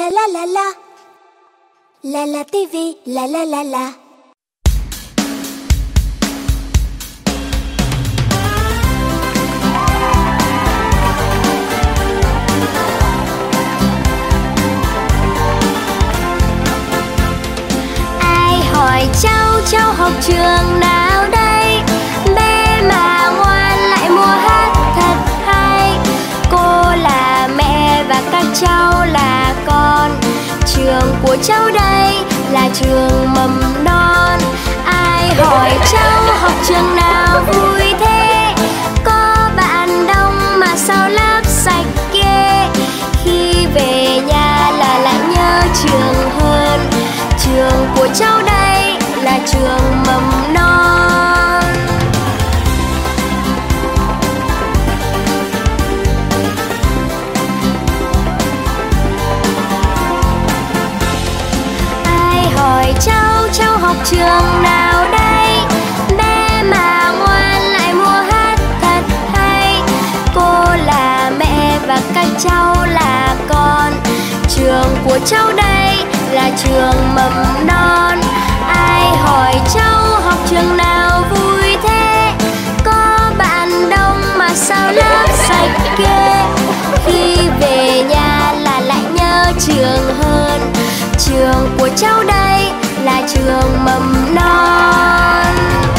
la la la. La la TV, la la la la. Ai hỏi cháu học trường nào đây? Bé mà ngoan lại mua hát thật hay. Cô là mẹ và các cháu là con. Trường của cháu đây là trường mầm non. Ai hỏi cháu học trường nào vui thế? Có bạn đông mà sao lớp sạch ghê. Khi về nhà là lại nhớ trường hơn. Trường của cháu đây là trường mầm non. Ai hỏi cháu học trường nào đây? Bé mà ngoan lại mua hát thật hay. Cô là mẹ và các cháu là con. Trường của cháu đây là trường mầm non. Ai hỏi cháu học trường nào vui thế? Có bạn đông mà sao lớp sạch ghê. Khi về nhà là lại nhớ trường hơn. Trường của cháu đây là trường mầm non.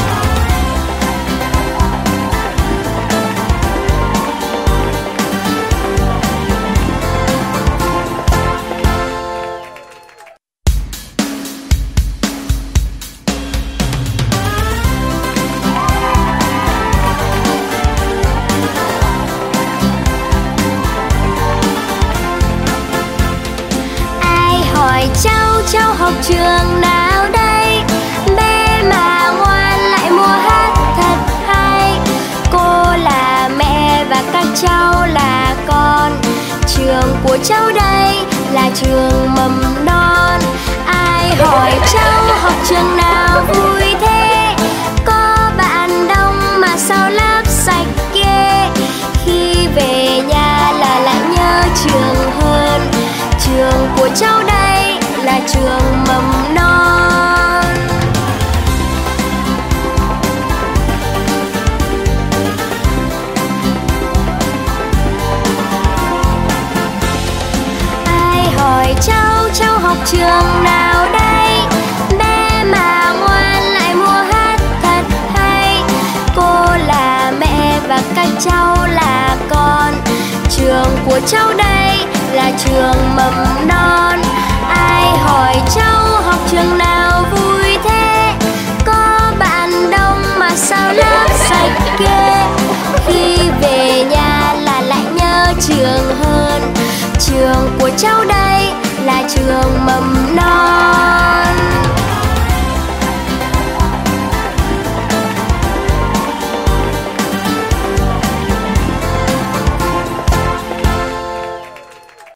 Cháu học trường nào đây? Bé mà ngoan lại mua hát thật hay. Cô là mẹ và các cháu là con. Trường của cháu đây là trường mầm non. Ai hỏi cháu học trường nào vui thế? Có bạn đông mà sao lớp sạch ghê. Khi về nhà là lại nhớ trường hơn. Trường của cháu đây là trường mầm non. Ai hỏi cháu học trường nào đây? Bé mà ngoan lại mua hát thật hay. Cô là mẹ và các cháu là con. Trường của cháu đây là trường mầm non. Ai hỏi cháu học trường nào vui thế? Có bạn đông mà sao lớp sạch ghê. Khi về nhà là lại nhớ trường hơn. Trường của cháu đây là trường mầm non.